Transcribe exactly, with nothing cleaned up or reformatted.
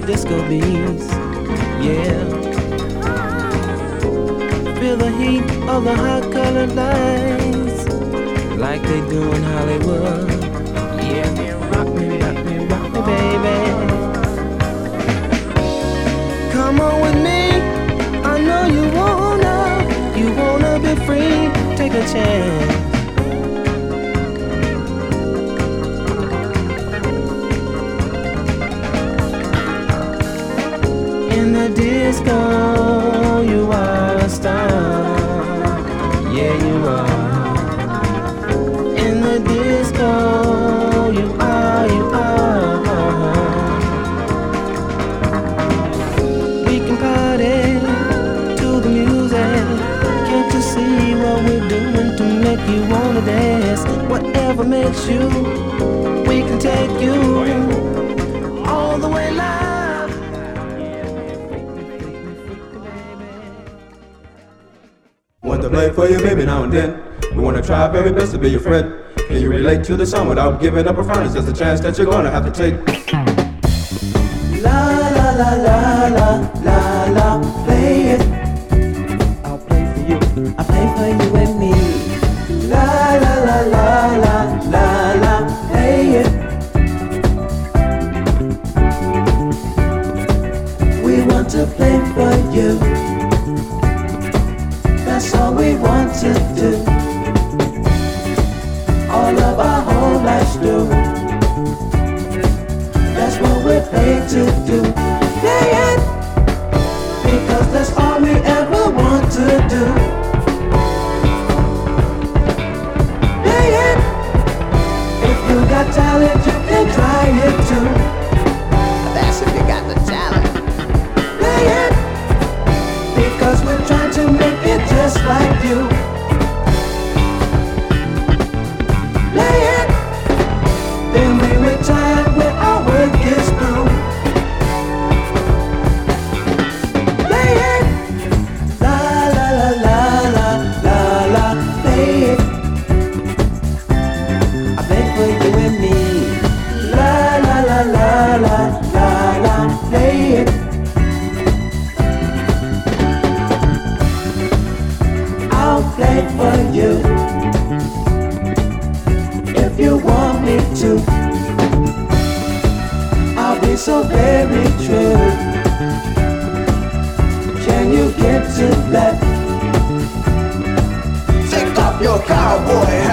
disco beats, yeah. Feel the heat of the hot colored lights, like they do in Hollywood. Yeah, rock me, rock me, rock me, baby. Come on with me, I know you wanna, you wanna be free, take a chance. In the disco, you are a star, yeah you are. In the disco, you are, you are. We can party to the music. Can't you see what we're doing to make you wanna dance? Whatever makes you, we can take you all the way live. Want to play for you, baby, now and then. We want to try our very best to be your friend. Can you relate to the song without giving up a frown? It's just a chance that you're gonna have to take. La la la la la la la, play it. I'll play for you, I play for you and me. La la la la la la la, play it. We want to play for you. That's all we want to do. All of our whole lives through. That's what we're paid to do. Play it, because that's all we ever want to do. Play it, if you got talent, you can try it too. That's if you got the talent. Play it, because we're trying to make it just like you. Play it, then we retire when our work is through. Play it, la la la la la la la, play it. I play for you and me. La la la la la la la, play it. I'll play for you if you want me to. I'll be so very true. Can you get to that? Take off your cowboy